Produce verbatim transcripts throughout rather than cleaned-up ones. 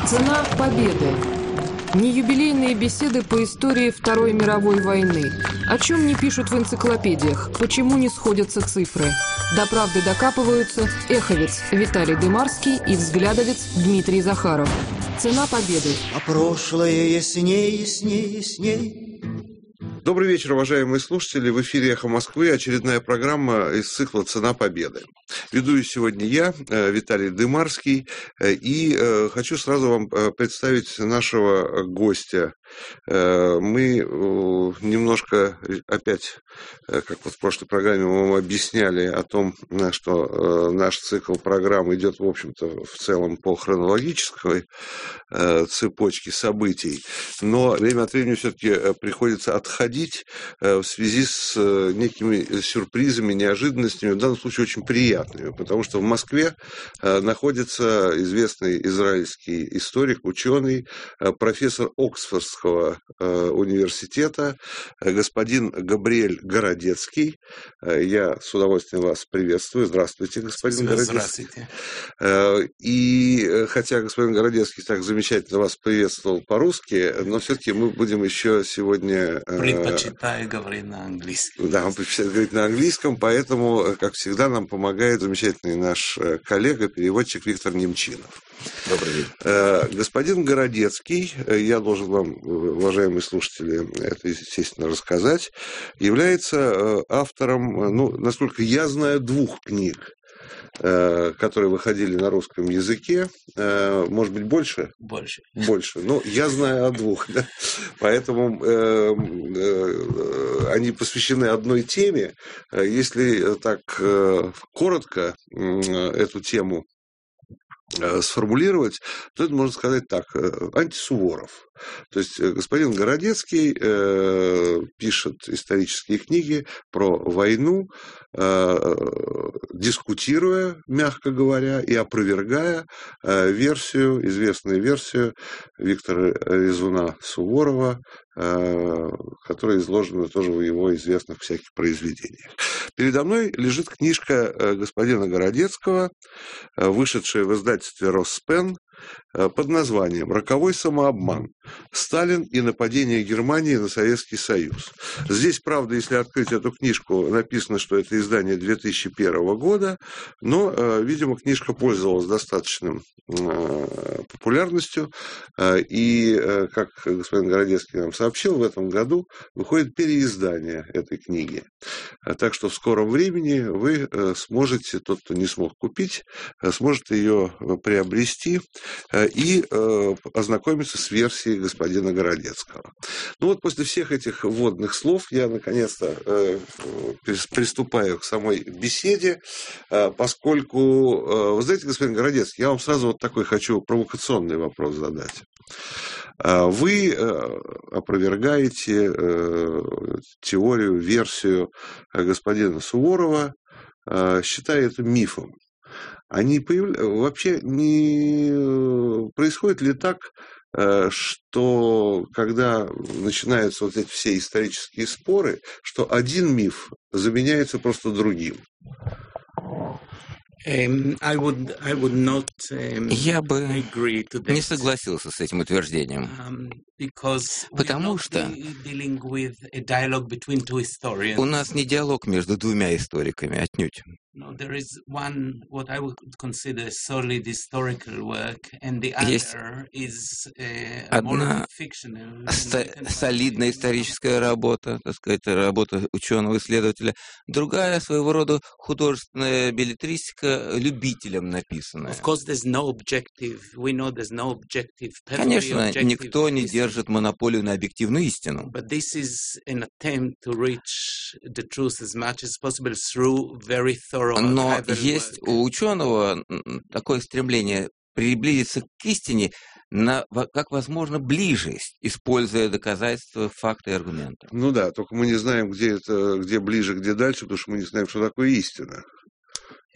Цена победы. Неюбилейные беседы по истории Второй мировой войны. О чем не пишут в энциклопедиях, почему не сходятся цифры. До правды докапываются эховец Виталий Дымарский и взглядовец Дмитрий Захаров. Цена победы. А прошлое ясней, ясней, ясней. Добрый вечер, уважаемые слушатели. В эфире «Эхо Москвы» очередная программа из цикла «Цена победы». Веду ее сегодня я, Виталий Дымарский, и хочу сразу вам представить нашего гостя. Мы немножко опять, как вот в прошлой программе мы вам объясняли о том, что наш цикл программ идет, в общем-то, в целом по хронологической цепочке событий, но время от времени все-таки приходится отходить в связи с некими сюрпризами, неожиданностями, в данном случае очень приятными, потому что в Москве находится известный израильский историк, ученый, профессор Оксфордского университета, господин Габриэль Городецкий. Я с удовольствием вас приветствую. Здравствуйте, господин Городецкий. Здравствуйте. И хотя господин Городецкий так замечательно вас приветствовал по-русски, но все-таки мы будем еще сегодня... Предпочитаю говорить на английском. Да, он предпочитает говорить на английском, поэтому, как всегда, нам помогает замечательный наш коллега, переводчик Виктор Немчинов. Добрый день. Господин Городецкий, я должен вам, уважаемые слушатели, это, естественно, рассказать, является автором, ну, насколько я знаю, двух книг, которые выходили на русском языке. Может быть, больше? Больше. Больше. Ну, я знаю о двух, да? Поэтому э, э, они посвящены одной теме. Если так э, коротко э, эту тему сформулировать, то это можно сказать так: антисуворов. То есть господин Городецкий э, пишет исторические книги про войну, э, дискутируя, мягко говоря, и опровергая э, версию, известную версию Виктора Резуна Суворова, э, которая изложена тоже в его известных всяких произведениях. Передо мной лежит книжка господина Городецкого, вышедшая в издательстве «Роспен», под названием «Роковой самообман. Сталин и нападение Германии на Советский Союз». Здесь, правда, если открыть эту книжку, написано, что это издание две тысячи первого года, но, видимо, книжка пользовалась достаточной популярностью, и, как господин Городецкий нам сообщил, в этом году выходит переиздание этой книги. Так что в скором времени вы сможете, тот, кто не смог купить, сможет ее приобрести и э, ознакомиться с версией господина Городецкого. Ну вот после всех этих вводных слов я наконец-то э, приступаю к самой беседе, э, поскольку, э, вы знаете, господин Городецкий, я вам сразу вот такой хочу провокационный вопрос задать. Вы опровергаете э, теорию, версию господина Суворова, э, считая это мифом. Они появля... Вообще не происходит ли так, что когда начинаются вот эти все исторические споры, что один миф заменяется просто другим? Um, I would, I would not, um, Я бы agree to that. не согласился с этим утверждением, Um, because потому we're not что dealing with a dialogue between two historians. у нас не диалог между двумя историками, отнюдь. No, there is one, what I would consider solid historical work, and the Есть other is uh, одна more fictional. ста- солидная историческая работа, так сказать, работа ученого-исследователя, другая своего рода художественная беллетристика, любителям написанная. Of course, there's no objective. We know there's no objective. Конечно, никто не держит монополию на объективную истину. But this is an attempt to reach the truth as much as possible through very thorough Но archival есть work. у ученого такое стремление приблизиться к истине на, как возможно ближе, используя доказательства, факты и аргументы. Ну да, только мы не знаем, где это, где ближе, где дальше, потому что мы не знаем, что такое истина.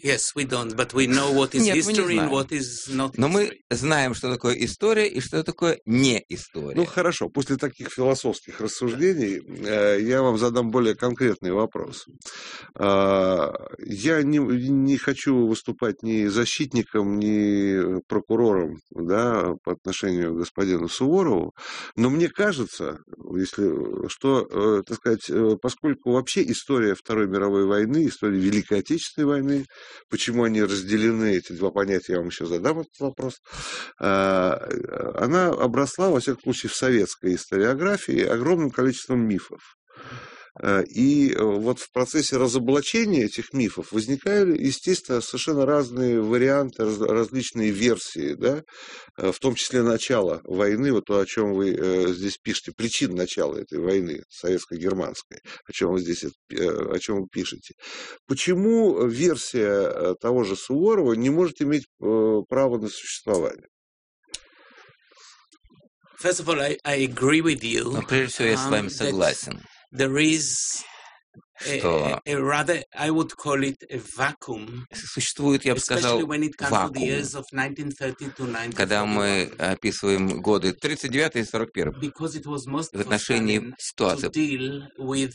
Yes, we don't, but we know what is Нет, мы не history and знаем. what is not Но мы history. знаем, что такое история и что такое не Ну история. хорошо, после таких философских рассуждений э, я вам задам более конкретный вопрос. А, Я не, не хочу выступать ни защитником, ни прокурором, да, по отношению к господину Суворову, но мне кажется, если, что, э, так сказать, э, поскольку вообще история Второй мировой войны, история Великой Отечественной войны, почему они разделены, эти два понятия, я вам еще задам этот вопрос, а, она обросла, во всяком случае, в советской историографии огромным количеством мифов. А, И вот в процессе разоблачения этих мифов возникали, естественно, совершенно разные варианты, раз- различные версии, да, э, в том числе начала войны, вот то, о чем вы э, здесь пишете, причин начала этой войны советско-германской, о чем вы здесь э, о чем вы пишете. Почему версия э, того же Суворова не может иметь э, право на существование? First of all, I, I agree with you. Но прежде всего я с вами um, that согласен, there is a, что a, a rather, I would call it a vacuum, существует, я бы сказал, especially when it comes to the вакуум, years of nineteen thirty to когда мы nineteen forty-one, описываем годы тридцать девятый и сорок первый because it was most в for отношении Stalin to ситуации. deal with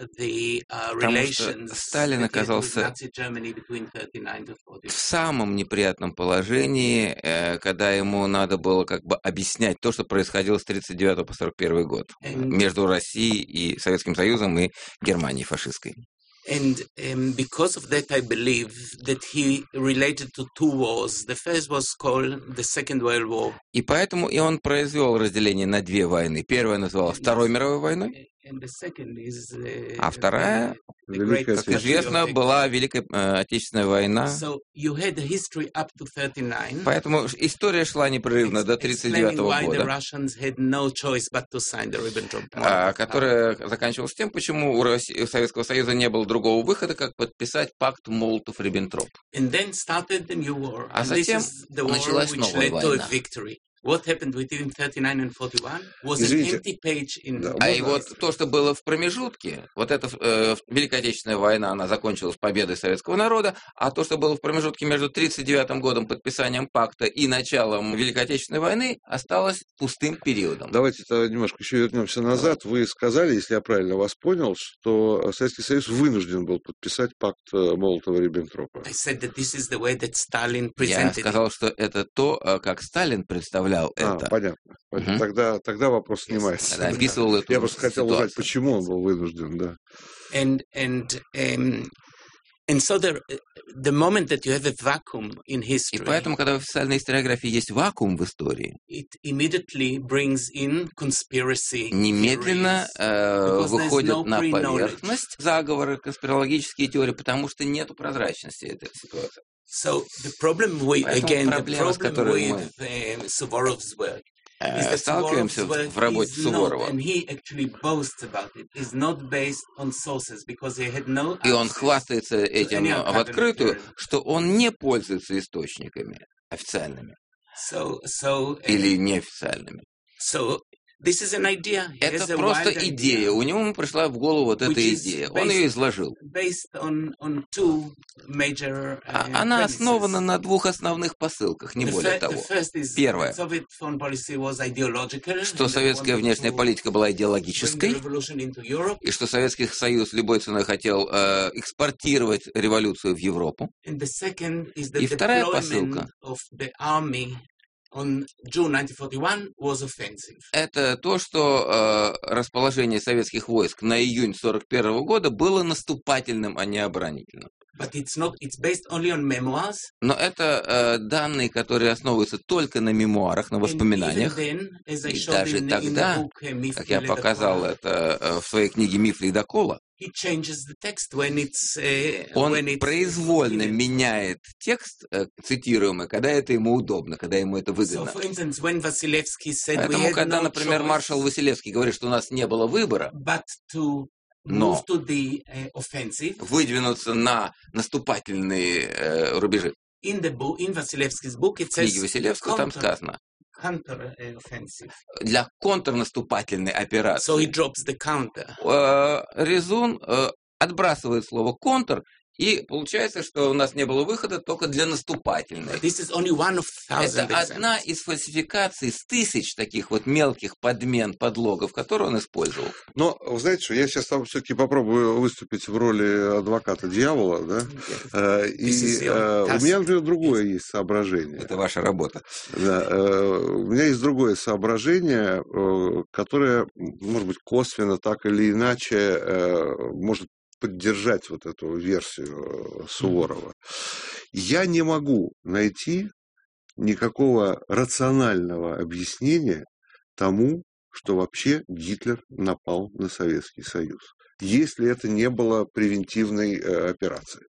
the uh, Потому что relations Сталин that he had with оказался Nazi Germany between thirty-nine to в forty-one. самом неприятном положении, э, когда ему надо было как бы объяснять то, что происходило с тридцать девятого по сорок первый год э, And между Россией и Советским Союзом и Германией фашистской. And um, because of that, I believe that he related to two wars. The first was called the Second World War. И поэтому и он произвел разделение на две войны. Первая называлась Второй мировой войной, And the second is uh, а вторая, the, the great Великая как history of известно, the- была Великая э, Отечественная война. So you had the history up to thirty-nine, Поэтому история шла непрерывно до тридцать explaining девятого why the года, Russians had no choice but to sign the Ribbentrop. а, которая заканчивалась тем, почему у, России- у Советского Союза не было другого выхода, как подписать пакт Молотов-Риббентроп. And then started the new war. А And this затем is the war началась which новая led to a война. victory. What happened between thirty-nine and forty-one was an Извините. empty page in Да, А можно- и вот то, что было в промежутке, вот эта э, Великая Отечественная война, она закончилась победой советского народа, а то, что было в промежутке между тридцать девятым годом подписанием пакта и началом Великой Отечественной войны, осталось пустым периодом. Давайте тогда немножко еще вернемся назад. Вы сказали, если я правильно вас понял, что Советский Союз вынужден был подписать пакт э, Молотова-Риббентропа. I said that this is the way that Stalin Я presented it. сказал, что это то, э, как Сталин представлял А, это, понятно. Понятно. Мгм. Тогда, тогда вопрос снимается. когда описывал эту Я просто хотел узнать, ситуацию. почему он был вынужден, да. And and um, and so the the moment that you have a vacuum in И history, поэтому, когда в официальной историографии есть вакуум в истории, it immediately brings in conspiracy немедленно theories, э, because there's выходят no на pre-knowledge. поверхность заговоры, конспирологические теории, потому что нет прозрачности этой ситуации. So the problem with Поэтому again the проблема, с problem которой мы with um, Suvorov's work is э, that сталкиваемся Suvorov's в, work в работе is not, Суворова. and he actually boasts about it, is not based on sources because he had no И он access. хвастается этим any в archival открытую, material. что он не пользуется источниками официальными So so uh, или неофициальными. so this is an idea. He has Это a просто wild идея. idea У него пришла в голову вот эта which is идея. Он based- ее изложил. based on on two major. А Uh, Она premises. основана на двух основных посылках, не The более fir- того. the first is Первое. that Soviet foreign policy was ideological, Что and they советская wanted внешняя to политика была bring the идеологической, revolution into Europe. и что Советский Союз любой ценой хотел э, экспортировать революцию в Европу. And the second is the И вторая deployment посылка. of the army on June nineteen forty-one was offensive. Это то, что э, расположение советских войск на июнь сорок первого года было наступательным, а не оборонительным. But it's not. It's based only on memoirs. Но это э, данные, которые основываются только на мемуарах, на And воспоминаниях. even then, as I И showed даже in, in the тогда, book, uh, Myth Как я Leda показал Kola, это э, в своей книге «Миф Ледокола», he changes the text when it's uh, он when it's произвольно convenient. меняет текст, э, цитируемый, когда это ему удобно, когда ему это So, выгодно. for instance, when Vasilevsky said we Поэтому, had когда, no например, choice маршал Василевский говорит, что у нас не было выбора but to Но move to the uh, offensive, выдвинуться на наступательные э, рубежи, in the book, in Vasilevsky's book, it в книге says Василевского там counter, сказано, counter uh, offensive. для контрнаступательной So he операции. drops the counter. Э, Резун э, отбрасывает слово «контр» И получается, что у нас не было выхода только для наступательной. This is only one of thousand Это одна examples. из фальсификаций с тысяч таких вот мелких подмен, подлогов, которые он использовал. Но, вы знаете что, я сейчас там все-таки попробую выступить в роли адвоката дьявола, да? Э, И This is your э, у task. меня, например, другое есть соображение. Это ваша работа. Да, э, у меня есть другое соображение, э, которое, может быть, косвенно, так или иначе, э, может поддержать вот эту версию э, Суворова. Я не могу найти никакого рационального объяснения тому, что вообще Гитлер напал на Советский Союз, если это не было превентивной э, операцией.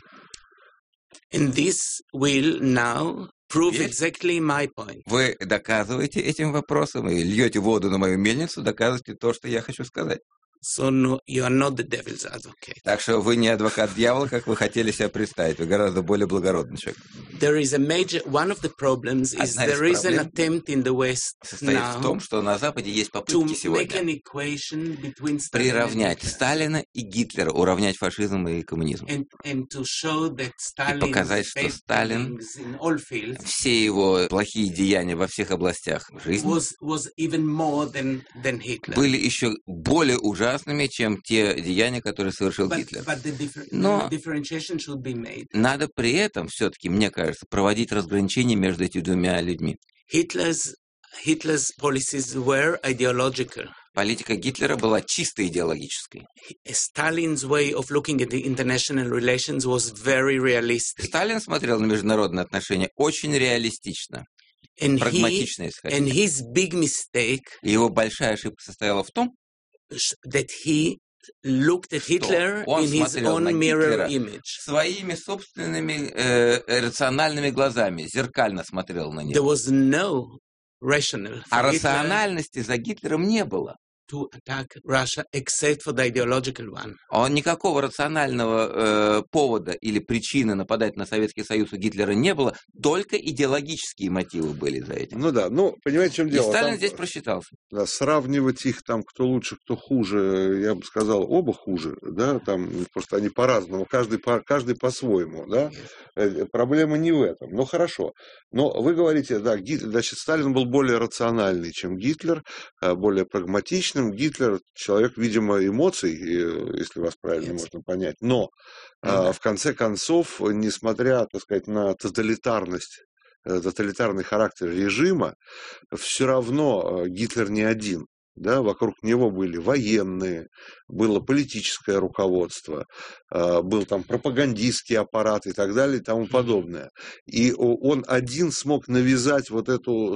And this will now prove Yes. exactly my point. Вы доказываете этим вопросом и льете воду на мою мельницу, доказываете то, что я хочу сказать. So no, you are not the devil's advocate. Так что вы не адвокат дьявола, как вы хотели себя представить. Вы гораздо более благородный человек. There is a major one of the problems is Одна из there is an проблем attempt in the West Состоит в now том, что на Западе есть to попытки make сегодня an equation between Stalin and приравнять Hitler, Сталина и Гитлера, уравнять фашизм и коммунизм. and and to show that Stalin's показать, что bad Сталин things in all fields Все его плохие деяния во всех областях жизни was was even more than than Hitler. были еще более ужасными, чем те деяния, которые совершил But, Гитлер. but the, differ- Но- the differentiation should be made. Надо при этом все-таки, мне кажется, проводить разграничение между этими двумя людьми. Hitler's Hitler's policies were ideological. Политика Гитлера была чисто идеологической. Stalin's way of looking at the international relations was very realistic. Сталин смотрел на международные отношения очень реалистично, And he, прагматично, если and хотите. his big mistake И его большая ошибка состояла в том, sh- that he looked at Hitler он in his смотрел own на mirror Гитлера image. своими собственными э, рациональными глазами, зеркально смотрел на There него. was no rational А for Hitler рациональности за Гитлером не было. to attack Russia except for the ideological one. Он никакого рационального э, повода или причины нападать на Советский Союз у Гитлера не было, только идеологические мотивы были за этим. Ну да, ну, понимаете, в чем И дело? Сталин Там, здесь просчитался. да, сравнивать их там, кто лучше, кто хуже, я бы сказал, оба хуже, да, там просто они по-разному, каждый, по, каждый по-своему, да, Э, проблема не в этом, ну хорошо, но вы говорите, да, Гитлер, значит, Сталин был более рациональный, чем Гитлер, э, более прагматичным, Гитлер человек, видимо, эмоций, э, если вас правильно Yes. можно понять, но э, Ну да. в конце концов, несмотря, так сказать, на тоталитарность, э, тоталитарный характер режима, все равно э, Гитлер не один. Да, вокруг него были военные, было политическое руководство, э, был там пропагандистский аппарат и так далее и тому подобное. И о- он один смог навязать вот эту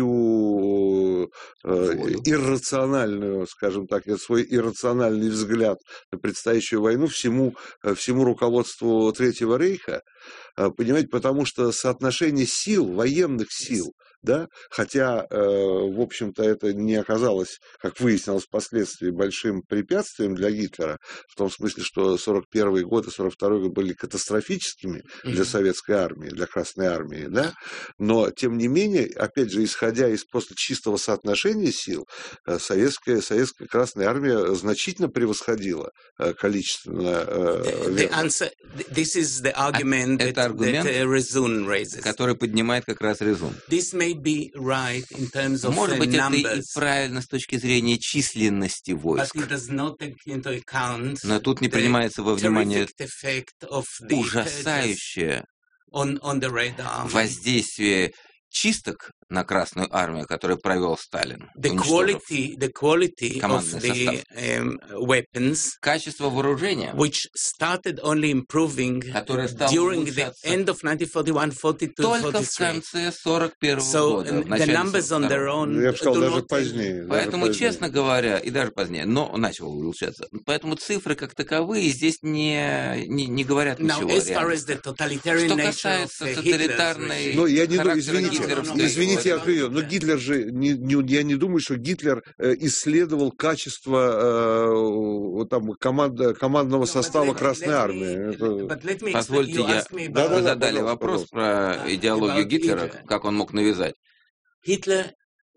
свою э, Волю. иррациональную, скажем так, э, свой иррациональный взгляд на предстоящую войну всему, э, всему руководству Третьего Рейха. Э, Понимаете, потому что соотношение сил, военных сил, да, хотя, э, в общем-то, это не оказалось, как выяснилось впоследствии, большим препятствием для Гитлера, в том смысле, что сорок первый год и сорок второй год были катастрофическими для Мгм. советской армии, для Красной армии, да, но, тем не менее, опять же, исходя из просто чистого соотношения сил, э, советская, советская Красная армия значительно превосходила э, количественно э, The, the верных. answer. th- This is the argument that, это аргумент, that uh, Rezun raises. который поднимает как раз резон. This may be right in terms of Может uh, быть, это и numbers, правильно с точки зрения численности but войск, it does not take into account но тут не the принимается во внимание terrific effect of the purchase ужасающее on on the Red Army. воздействие чисток на Красную армию, которую провел Сталин, The уничтожив quality, the quality of командный the um, weapons, качество вооружения, which started only improving которое стало during the улучшаться end of nineteen forty-one, forty-two, только в forty-three. конце сорок первого So года, uh, в the начале numbers сорок on their второго. own Я бы сказал, do даже not tell- позднее. даже Поэтому, позднее. честно говоря, и даже позднее, но начал улучшаться. Поэтому цифры как таковые здесь не, не, не говорят Now, ничего as far реально. as the totalitarian Что nature of касается uh, Hitler's тоталитарной- regime, Ну, я не думаю, характера извините, гитлеровской извините, я власти. говорю, но Гитлер же, не, не- я не думаю, что Гитлер э, исследовал качество э, вот там, команда, командного No, but состава let- Красной let me- армии. Это- but let me explain. Позвольте, You я- asked me Да, about да, Вы да, задали пожалуйста, вопрос пожалуйста. про идеологию About Гитлера, Hitler. как он мог навязать. Hitler.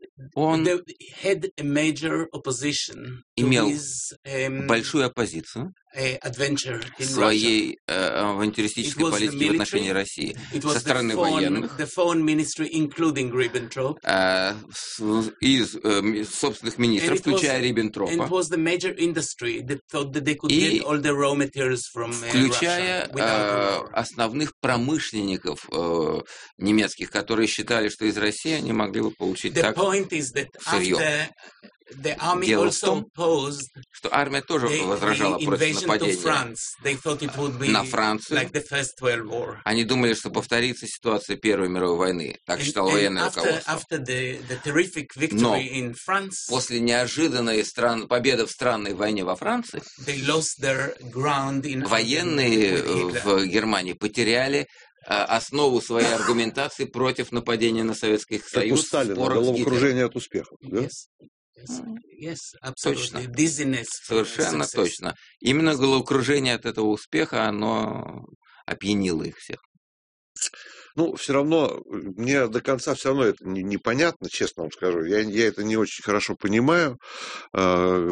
Он They had a major opposition to имел his um, большую оппозицию uh, adventure in Russia. своей э, авантюристической It was the политики в отношении military, России It со was the стороны foreign, военных, the foreign ministry, including Ribbentrop, э, с- из э, ми- собственных and министров, it was, включая and it Риббентропа, was the major industry that thought that they could И get all the raw materials from uh, включая Russia without a э, war. основных промышленников э, немецких, которые считали, что из России они могли бы получить The так, point is that сырье. after the army Дело в also том, opposed что армия тоже the, возражала the против invasion to нападения France. They thought it would be на Францию. like the First World War. Они думали, что повторится ситуация Первой мировой войны. Так And, считало and военное after, руководство. after the, the terrific victory Но in France, после неожиданной стран... победы в странной войне во Франции, they lost their ground in военные with Hitler. в Германии потеряли э, основу своей аргументации против нападения на Советский Как у Союз в Сталина, спорах с Гитлером. головокружение от успехов. Да? Yes, yes, yes, Точно. absolutely. Dizziness. from Совершенно success. точно. Именно головокружение от этого успеха, оно опьянило их всех. Ну, все равно, мне до конца все равно это не- непонятно, честно вам скажу. Я, я это не очень хорошо понимаю. э,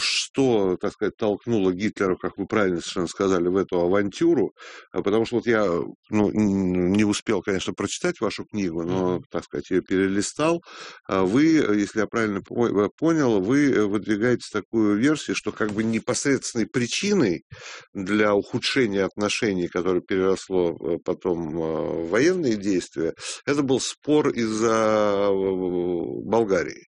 Что, так сказать, толкнуло Гитлера, как вы правильно совершенно сказали, в эту авантюру. А Потому что вот я ну, н- не успел, конечно, прочитать вашу книгу, но, так сказать, ее перелистал. А Вы, если я правильно по- понял, вы выдвигаете такую версию, что как бы непосредственной причиной для ухудшения отношений, которое переросло э, потом э, в военные действия, это был спор из-за э, Болгарии.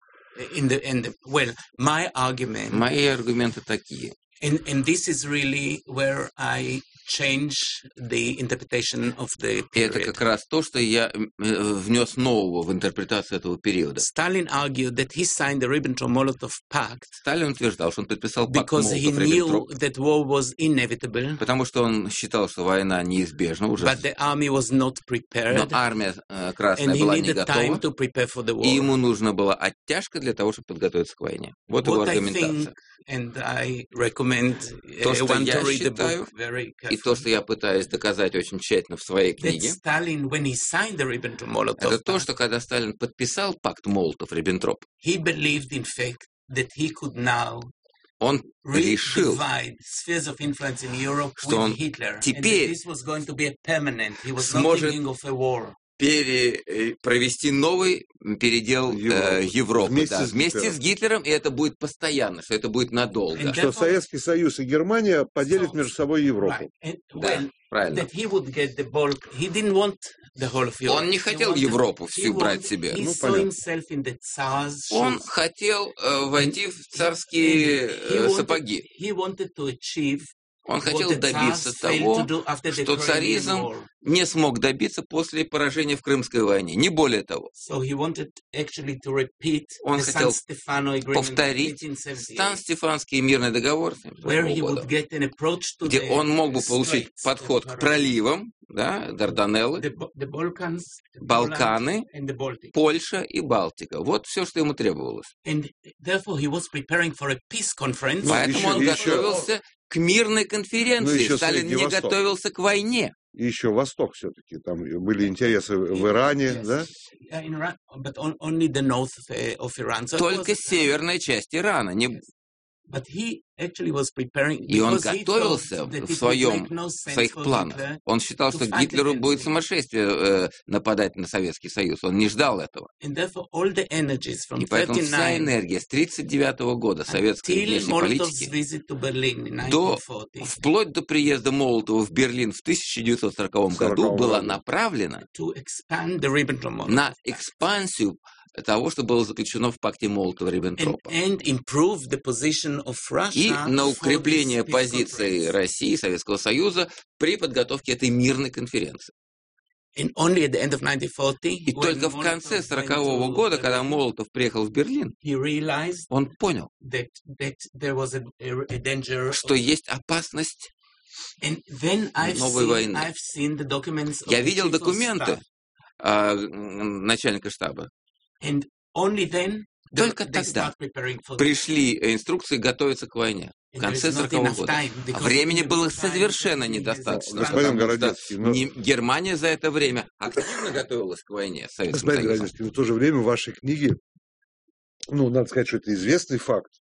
In the, in the, well, my argument, Мои аргументы такие. and, and this is really where I change the interpretation of the И это period. как раз то, что я э, внес нового в интерпретацию этого периода. Stalin argued that he signed the Ribbentrop-Molotov Pact Сталин утверждал, что он подписал пакт because he knew Молотов-Риббентроп, that war was inevitable, потому что он считал, что война неизбежна уже. but the army was not Но prepared, армия э, and красная he была не needed time готова, to prepare for the и war. ему нужна была оттяжка для того, чтобы подготовиться к войне. Вот его What I аргументация. think, and I recommend То, uh, что one я to read the считаю, book very И то, carefully. что я пытаюсь доказать очень тщательно в своей That книге, Stalin, when he signed the Ribbentrop-Molotov это то, Pact, что когда Сталин подписал пакт Молотов-Риббентроп, he believed, in fact, that he could now он решил, redivide spheres of influence in Europe что with он Hitler, and that теперь this was going to be a permanent. He was not сможет thinking of a war. пере, э, провести новый передел э, Европы. Европы Вместе да, с вместе Гитлером. с Гитлером, и это будет постоянно, что это будет надолго. And Что therefore- Советский Союз и Германия поделят So- между собой Европу. Right. And, Да, well, правильно. that he would get the bulk. He didn't want the whole of Europe. Он не He хотел wanted- Европу he всю брать wanted- себе. He Ну, saw понятно. himself in the Tsar's Он shoes. хотел э, войти в царские He э, wanted- сапоги. He wanted to achieve Он what хотел the добиться Tsars failed того, to do after the что Crimean царизм War. не смог добиться после поражения в Крымской войне. Не более того. So he wanted actually to repeat Он the хотел San Stefano Agreement of повторить eighteen seventy-eight, Стан-Стефанский мирный договор where he года, would get an approach to где the он мог бы получить straits, подход the к проливам, да, Дарданеллы, the, Bo- the Balkans, the Балканы, Poland, and the Baltic. Польша и Балтика. Вот все, что ему требовалось. And therefore he was preparing for a peace conference. Ну, Поэтому еще- он еще- готовился к мирной конференции. Ну, еще Сталин Средний не Восток. готовился к войне. И еще Восток все-таки. Там были интересы в Иране, Yes. да? Yeah, in Iran, but on, only the north of, uh, of Iran. So it Только was- северная часть Ирана. Не... But he actually was preparing И он because he готовился thought that в it would своем, make no в sense своих for планах. Hitler. Он считал, to что fight Гитлеру against будет him. сумасшествие э, нападать на Советский Союз. Он не ждал этого. And therefore all the energies from И поэтому вся thirty-nine энергия с тридцать девятого года советской till внешней Molotov's политики visit to Berlin in до, nineteen forty вплоть до приезда Молотова в Берлин в тысяча девятьсот сороковом году сороковом была году. направлена to expand the Ribbentrop-Molotov на экспансию того, что было заключено в пакте and, Молотова-Риббентропа. and improve the position of Russia И на for укрепление this peace позиции conference. России и Советского Союза при подготовке этой мирной конференции. And only at the end of nineteen forty, И when только в конце Molotov went сорокового to года, когда Berlin, Молотов приехал в Берлин, he realized он понял, that that there was a, a, a danger. что есть опасность. And then I've новой seen, войны. I've seen the documents of Я the видел chief of документы staff. а, м, начальника штаба. And only then the, Только they тогда start preparing for Пришли инструкции готовиться к войне. В And конце there is not сорокового enough года. time, А because времени in the было time совершенно Germany has недостаточно. expanded. Господин потому что Городецкий, ну- не- Германия за это время активно готовилась к войне с Советским Господин Союзом. Городецкий, в то же время в вашей книге, ну, надо сказать, что это известный факт,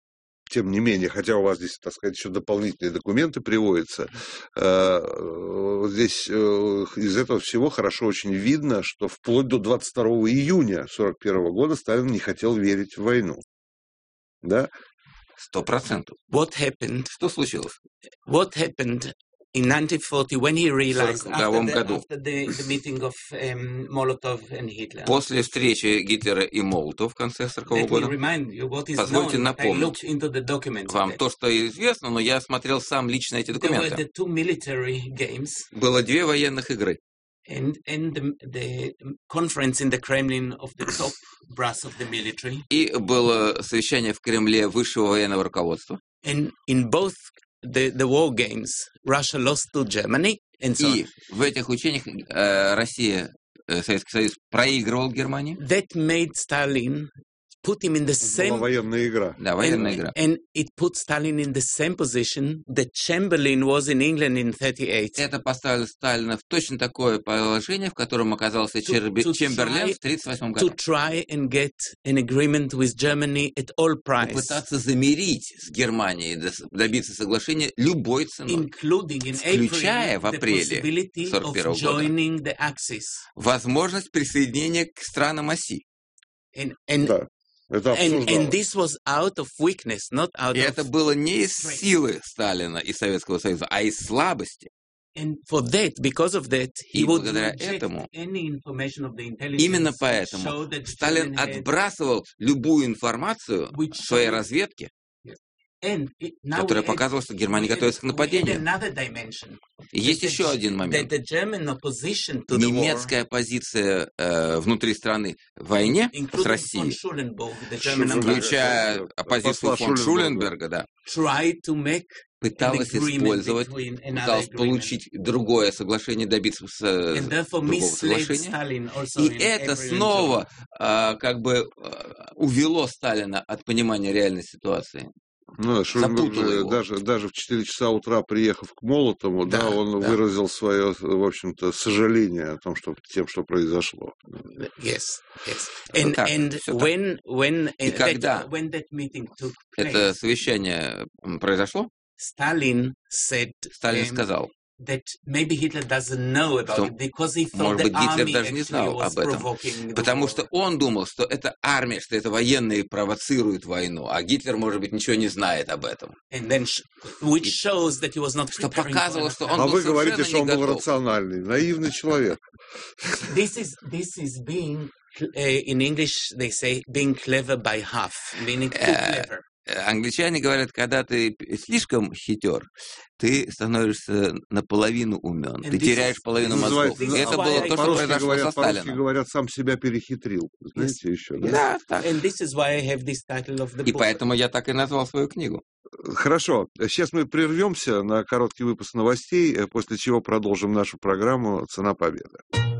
тем не менее, хотя у вас здесь, так сказать, еще дополнительные документы приводятся, здесь из этого всего хорошо очень видно, что вплоть до двадцать второго июня сорок первого года Сталин не хотел верить в войну. Да? Сто процентов. What happened? Что случилось? What happened in nineteen forty when he realized after the, году. after the, the meeting of um, Molotov and Hitler? После встречи Гитлера и Молотова в конце сорокового года. Позвольте напомнить вам то, что известно, но я смотрел сам лично эти документы. Было две военных игры. And, and the, the conference in the Kremlin of the top brass of the military. И было совещание в Кремле высшего военного руководства. And in both the, the war games, Russia lost to Germany. And so И в этих учениях э, Россия, э, Советский Союз проигрывал Германии. That made Stalin put him in the same. Была военная игра. Да, военная and, игра. And it put Stalin in the same position that Chamberlain was in England in thirty-eight. Это поставило Сталина в точно такое положение, в котором оказался Черби... to Чемберлен try, в тридцать восьмом году. To try and get an agreement with Germany at all price. Попытаться замирить с Германией, добиться соглашения любой ценой, Including in включая April, в апреле сорок первого года возможность присоединения к странам оси. And, and, да. Это and, and this was out of weakness, not out и of это было не из силы Сталина и Советского Союза, а из слабости. And for that, because of that, he и would благодаря reject этому, any information of the intelligence именно поэтому Сталин had, отбрасывал любую информацию в своей разведке, and it, которая показывала, что Германия готовится к нападению. И есть that еще the, один момент. Немецкая позиция э, внутри страны в войне с Россией, включая оппозицию фон Шуленберга, да, пыталась использовать, пыталась получить другое соглашение, добиться с, другого соглашения. И это снова э, как бы э, увело Сталина от понимания реальной ситуации. Ну, Шуленберг даже, даже в четыре часа утра, приехав к Молотову, да, да, он да. выразил свое, в общем-то, сожаление о том, что, тем, что произошло. Yes, yes. And, так, and when, when, и that, когда when that meeting took place, это совещание произошло, Stalin said, Сталин um, сказал, that maybe Hitler doesn't know about что, it because he thought может быть, the Гитлер army даже не знал об этом, потому что он думал, что это армия, что это военные провоцируют войну, а Гитлер, может быть, ничего не знает об этом. And then, which shows that he was not что показывало, что он а был вы говорите, что он был готов. рациональный, наивный человек. This is, this is being, uh, in English they say, being clever by half, meaning too clever. Англичане говорят, когда ты слишком хитер, ты становишься наполовину умен, ты теряешь половину мозгов. И это было то, что произошло говорят, со Сталином. По-русски говорят, сам себя перехитрил. Знаете, yes. еще, да? Да, так. И поэтому я так и назвал свою книгу. Хорошо. Сейчас мы прервемся на короткий выпуск новостей, после чего продолжим нашу программу «Цена победы».